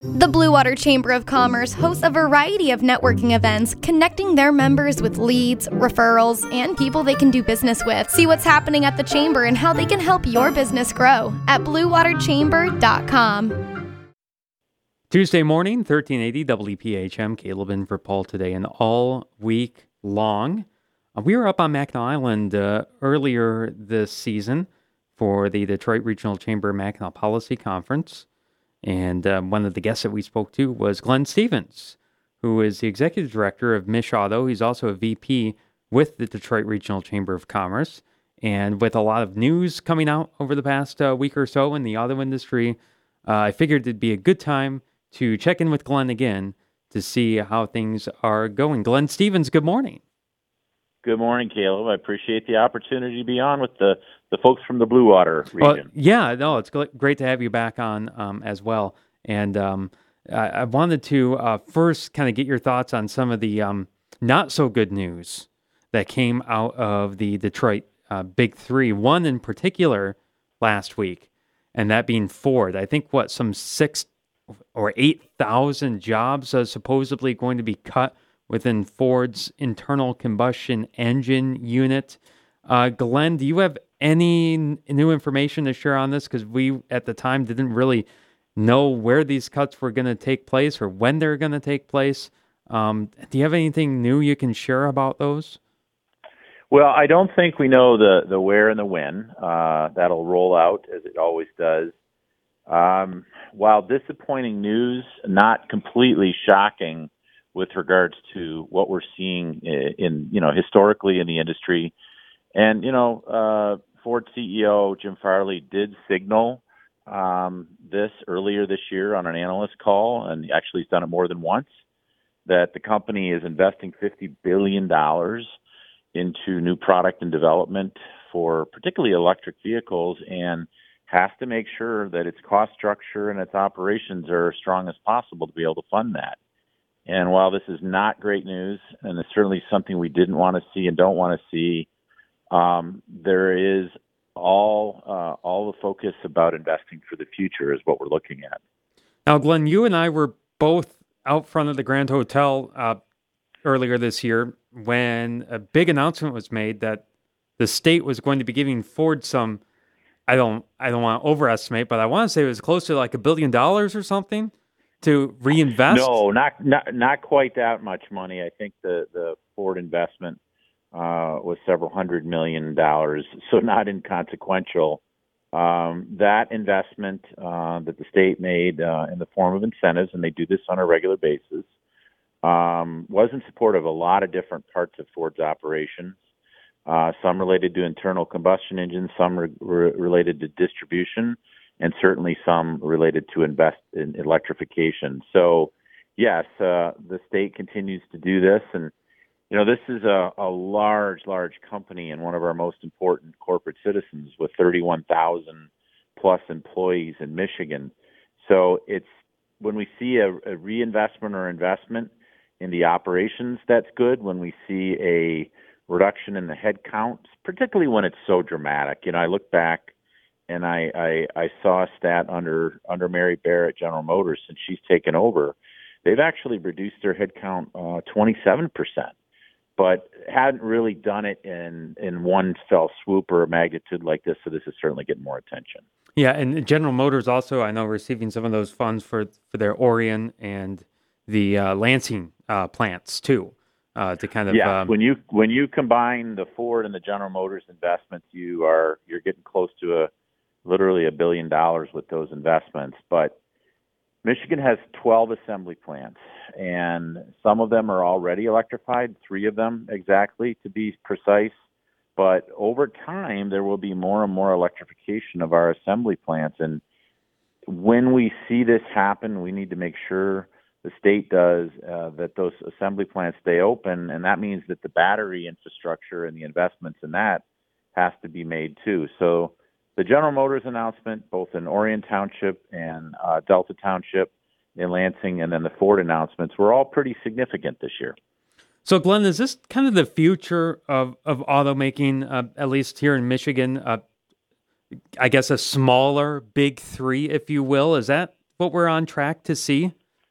The Blue Water Chamber of Commerce hosts a variety of networking events, connecting their members with leads, referrals, and people they can do business with. See what's happening at the Chamber and how they can help your business grow at bluewaterchamber.com. Tuesday morning, 1380 WPHM, Caleb in for Paul today and all week long. We were up on Mackinac Island earlier this season for the Detroit Regional Chamber Mackinac Policy Conference. And one of the guests that we spoke to was Glenn Stevens, who is the executive director of Mich Auto. He's also a VP with the Detroit Regional Chamber of Commerce. And with a lot of news coming out over the past week or so in the auto industry, I figured it'd be a good time to check in with Glenn again to see how things are going. Glenn Stevens, good morning. Good morning, Caleb. I appreciate the opportunity to be on with the folks from the Blue Water region. It's great to have you back on as well. And I wanted to first kind of get your thoughts on some of the not so good news that came out of the Detroit Big Three. One in particular last week, and that being Ford. I think some 6,000 or 8,000 jobs are supposedly going to be cut within Ford's internal combustion engine unit. Glenn, do you have any new information to share on this? Because we, at the time, didn't really know where these cuts were going to take place or when they're going to take place. Do you have anything new you can share about those? Well, I don't think we know the where and the when. That'll roll out, as it always does. While disappointing news, not completely shocking with regards to what we're seeing in historically in the industry. And, Ford CEO Jim Farley did signal this earlier this year on an analyst call, and actually he's done it more than once, that the company is investing $50 billion into new product and development for particularly electric vehicles, and has to make sure that its cost structure and its operations are as strong as possible to be able to fund that. And while this is not great news, and it's certainly something we didn't want to see and don't want to see, there is all the focus about investing for the future is what we're looking at. Now, Glenn, you and I were both out front of the Grand Hotel earlier this year when a big announcement was made that the state was going to be giving Ford some, I don't want to overestimate, but I want to say it was close to like $1 billion or something to reinvest. No, not quite that much money. I think the Ford investment was several $100 million, so not inconsequential. That investment that the state made in the form of incentives, and they do this on a regular basis, was in support of a lot of different parts of Ford's operations. Some related to internal combustion engines, some related to distribution, and certainly some related to invest in electrification. So, yes, the state continues to do this. And, this is a large company and one of our most important corporate citizens with 31,000 plus employees in Michigan. So it's when we see a reinvestment or investment in the operations, that's good. When we see a reduction in the headcount, particularly when it's so dramatic. I look back and I saw a stat under Mary Barra at General Motors since she's taken over. They've actually reduced their headcount 27%, but hadn't really done it in one fell swoop or a magnitude like this. So this is certainly getting more attention. Yeah, and General Motors also, I know, receiving some of those funds for their Orion and the Lansing plants too. To kind of when you combine the Ford and the General Motors investments, you're getting close to literally $1 billion with those investments. But Michigan has 12 assembly plants, and some of them are already electrified, 3 of them exactly to be precise. But over time, there will be more and more electrification of our assembly plants. And when we see this happen, we need to make sure the state does that those assembly plants stay open, and that means that the battery infrastructure and the investments in that has to be made too. So the General Motors announcement, both in Orion Township and Delta Township in Lansing, and then the Ford announcements were all pretty significant this year. So, Glenn, is this kind of the future of automaking, at least here in Michigan? I guess a smaller Big Three, if you will. Is that what we're on track to see?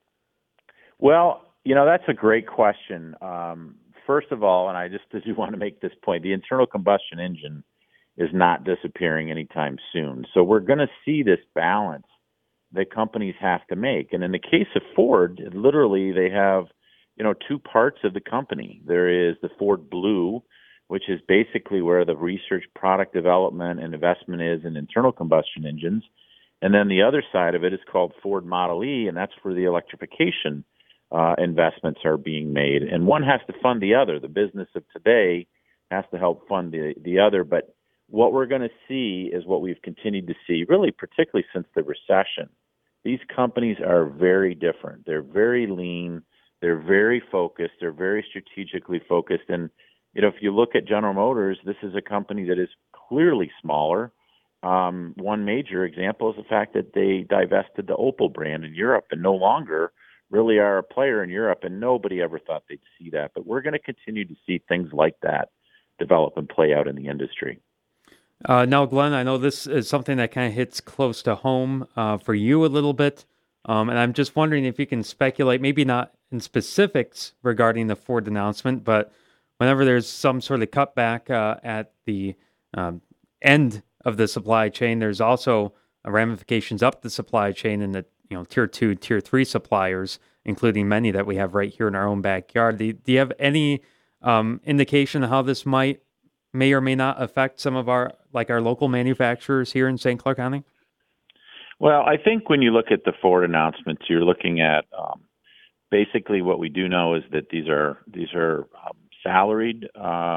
Well, that's a great question. First of all, and I just do want to make this point, the internal combustion engine is not disappearing anytime soon. So we're going to see this balance that companies have to make. And in the case of Ford, literally they have, two parts of the company. There is the Ford Blue, which is basically where the research, product development, and investment is in internal combustion engines. And then the other side of it is called Ford Model E, and that's where the electrification investments are being made. And one has to fund the other. The business of today has to help fund the other. But what we're going to see is what we've continued to see, really particularly since the recession. These companies are very different. They're very lean. They're very focused. They're very strategically focused. And, if you look at General Motors, this is a company that is clearly smaller. One major example is the fact that they divested the Opel brand in Europe and no longer really are a player in Europe, and nobody ever thought they'd see that. But we're going to continue to see things like that develop and play out in the industry. Now, Glenn, I know this is something that kind of hits close to home for you a little bit, and I'm just wondering if you can speculate, maybe not in specifics regarding the Ford announcement, but whenever there's some sort of cutback at the end of the supply chain, there's also ramifications up the supply chain in the tier 2, tier 3 suppliers, including many that we have right here in our own backyard. Do you have any indication of how this may or may not affect some of our local manufacturers here in St. Clair County? Well, I think when you look at the Ford announcements, you're looking at basically what we do know is that these are salaried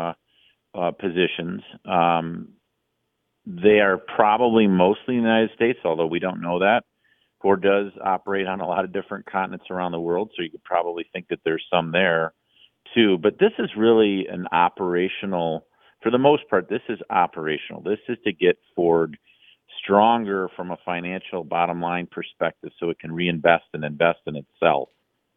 positions. They are probably mostly in the United States, although we don't know that. Ford does operate on a lot of different continents around the world, so you could probably think that there's some there too. But this is really an operational, for the most part, this is operational. This is to get Ford stronger from a financial bottom line perspective so it can reinvest and invest in itself.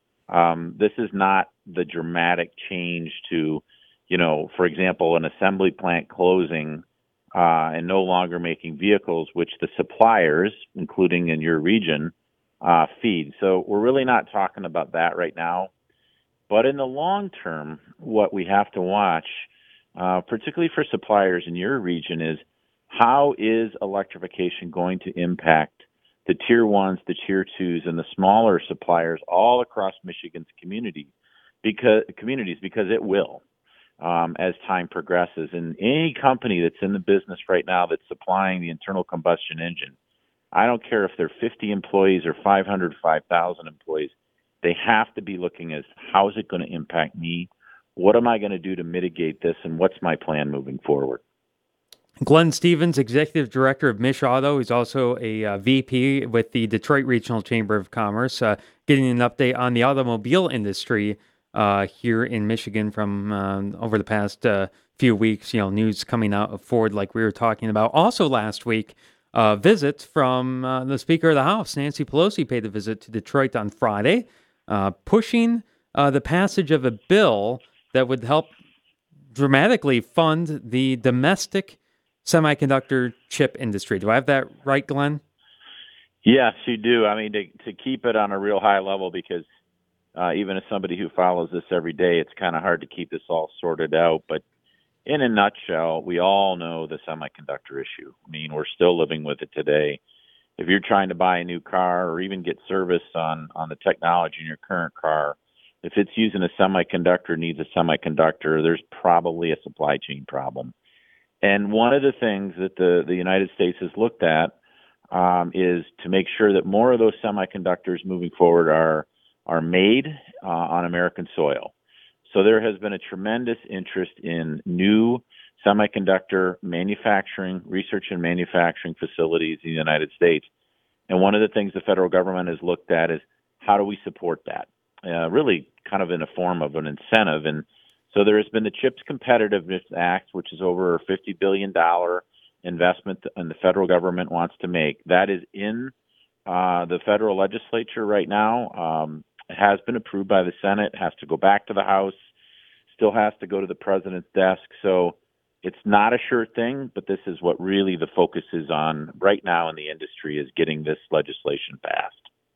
This is not the dramatic change to, for example, an assembly plant closing and no longer making vehicles, which the suppliers, including in your region, feed. So we're really not talking about that right now. But in the long term, what we have to watch, particularly for suppliers in your region, is how is electrification going to impact the tier 1s, the tier 2s, and the smaller suppliers all across Michigan's communities, because it will. As time progresses. And any company that's in the business right now that's supplying the internal combustion engine, I don't care if they're 50 employees or 500, 5,000 employees, they have to be looking at how is it going to impact me? What am I going to do to mitigate this? And what's my plan moving forward? Glenn Stevens, Executive Director of Mich Auto. He's also a VP with the Detroit Regional Chamber of Commerce, getting an update on the automobile industry here in Michigan from over the past few weeks. News coming out of Ford like we were talking about. Also last week, visit from the Speaker of the House, Nancy Pelosi, paid a visit to Detroit on Friday, pushing the passage of a bill that would help dramatically fund the domestic semiconductor chip industry. Do I have that right, Glenn? Yes, you do. I mean, to keep it on a real high level, because even as somebody who follows this every day, it's kind of hard to keep this all sorted out. But in a nutshell, we all know the semiconductor issue. I mean, we're still living with it today. If you're trying to buy a new car or even get service on the technology in your current car, if it's using a semiconductor, needs a semiconductor, there's probably a supply chain problem. And one of the things that the United States has looked at is to make sure that more of those semiconductors moving forward are made on American soil. So there has been a tremendous interest in new semiconductor manufacturing, research and manufacturing facilities in the United States. And one of the things the federal government has looked at is how do we support that? Really kind of in a form of an incentive. And so there has been the CHIPS Competitiveness Act, which is over a $50 billion investment and the federal government wants to make. That is in the federal legislature right now. It has been approved by the Senate, has to go back to the House, still has to go to the president's desk. So it's not a sure thing, but this is what really the focus is on right now in the industry, is getting this legislation passed.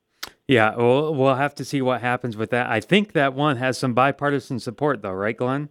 Yeah, we'll have to see what happens with that. I think that one has some bipartisan support, though, right, Glenn?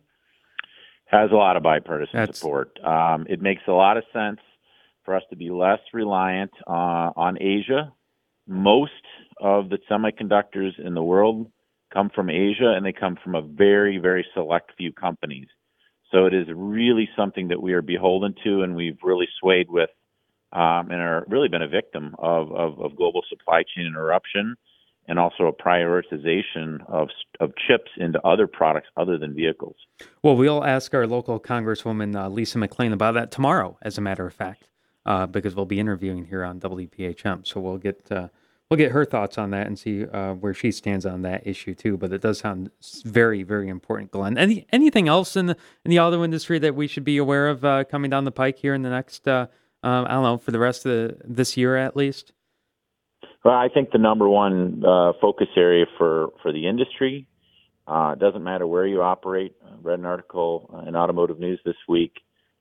Has a lot of bipartisan support. It makes a lot of sense for us to be less reliant on Asia. Most of the semiconductors in the world come from Asia, and they come from a very, very select few companies. So it is really something that we are beholden to, and we've really swayed with, and are really been a victim of global supply chain interruption, and also a prioritization of chips into other products other than vehicles. Well, we'll ask our local Congresswoman Lisa McClain about that tomorrow, as a matter of fact, because we'll be interviewing here on WPHM. So we'll get her thoughts on that and see where she stands on that issue too. But it does sound very, very important, Glenn. Anything else in the auto industry that we should be aware of coming down the pike here in the next, I don't know, for the rest of this year at least? Well, I think the number one focus area for the industry, it doesn't matter where you operate. I read an article in Automotive News this week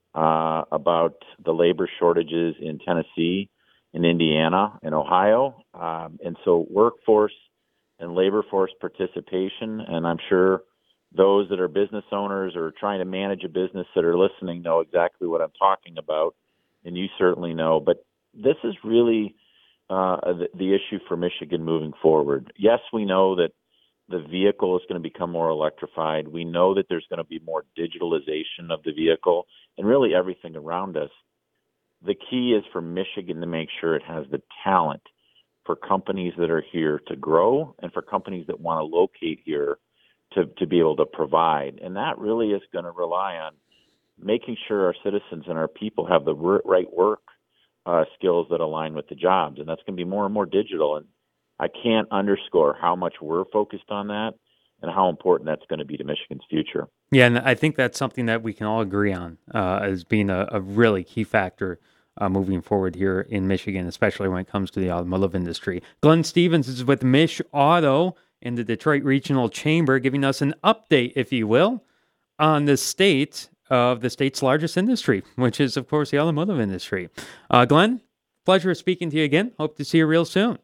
about the labor shortages in Tennessee, in Indiana, in Ohio. And so workforce and labor force participation, and I'm sure those that are business owners or trying to manage a business that are listening know exactly what I'm talking about, and you certainly know. But this is really the issue for Michigan moving forward. Yes, we know that the vehicle is going to become more electrified. We know that there's going to be more digitalization of the vehicle and really everything around us. The key is for Michigan to make sure it has the talent for companies that are here to grow and for companies that want to locate here to be able to provide. And that really is going to rely on making sure our citizens and our people have the right work skills that align with the jobs. And that's going to be more and more digital. And I can't underscore how much we're focused on that and how important that's going to be to Michigan's future. Yeah, and I think that's something that we can all agree on as being a really key factor moving forward here in Michigan, especially when it comes to the automotive industry. Glenn Stevens is with Mich Auto in the Detroit Regional Chamber, giving us an update, if you will, on the state of the state's largest industry, which is, of course, the automotive industry. Glenn, pleasure speaking to you again. Hope to see you real soon.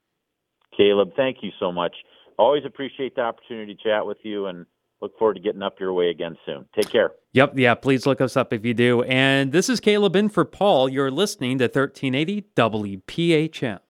Caleb, thank you so much. Always appreciate the opportunity to chat with you, and look forward to getting up your way again soon. Take care. Yep. Yeah. Please look us up if you do. And this is Caleb in for Paul. You're listening to 1380 WPHM.